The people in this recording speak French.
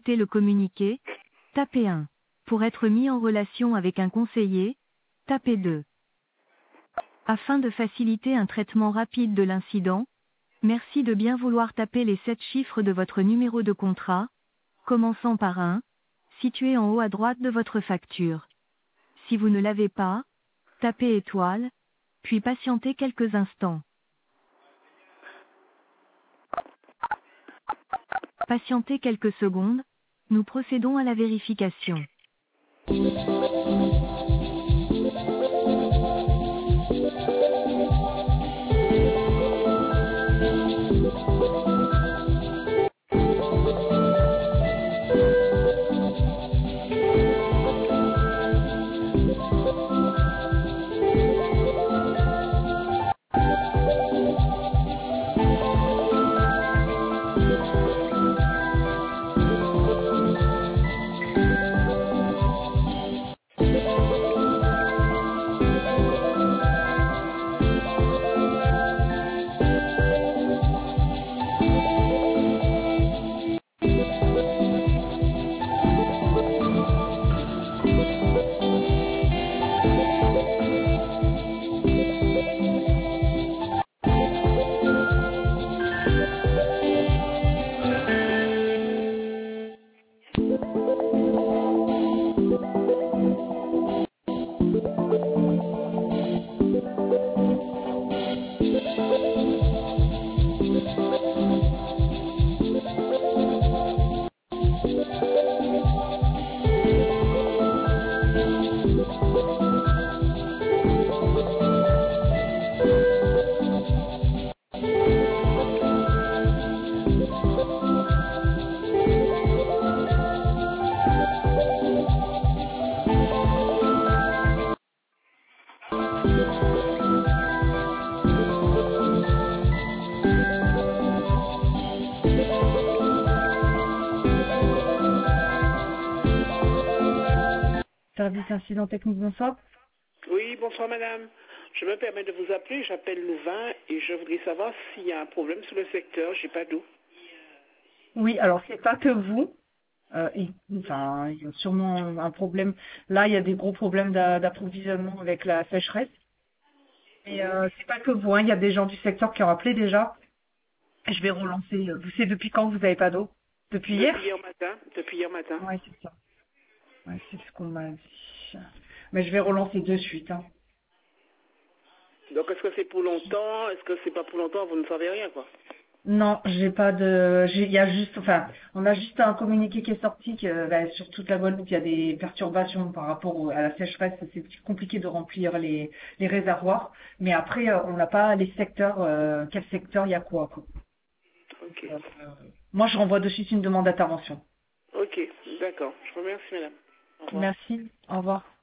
écouter le communiqué, tapez 1. Pour être mis en relation avec un conseiller, tapez 2. Afin de faciliter un traitement rapide de l'incident, merci de bien vouloir taper les 7 chiffres de votre numéro de contrat, commençant par 1, situé en haut à droite de votre facture. Si vous ne l'avez pas, tapez étoile, puis patientez quelques instants. Patientez quelques secondes, nous procédons à la vérification. Service incident technique, bonsoir. Oui, bonsoir madame. Je me permets de vous appeler, j'appelle Louvain et je voudrais savoir s'il y a un problème sur le secteur, j'ai pas d'eau. Oui, alors c'est pas que vous. Enfin, il y a sûrement un problème. Là, il y a des gros problèmes d'approvisionnement avec la sécheresse. Et c'est pas que vous, hein. Il y a des gens du secteur qui ont appelé déjà. Je vais relancer. Vous savez depuis quand vous n'avez pas d'eau? Depuis hier? Depuis hier matin. Ouais, c'est ça. Ouais, c'est ce qu'on m'a dit. Mais je vais relancer de suite, hein. Donc est-ce que c'est pour longtemps? Est-ce que c'est pas pour longtemps? Vous ne savez rien quoi. Non, j'ai pas de. Il y a juste, enfin, on a juste un communiqué qui est sorti que sur toute la Guadeloupe, il y a des perturbations par rapport à la sécheresse. C'est compliqué de remplir les réservoirs. Mais après, on n'a pas les secteurs. Quel secteur il y a quoi. Ok. Moi, je renvoie de suite une demande d'intervention. Ok, d'accord. Je vous remercie madame. Au revoir. Merci. Au revoir.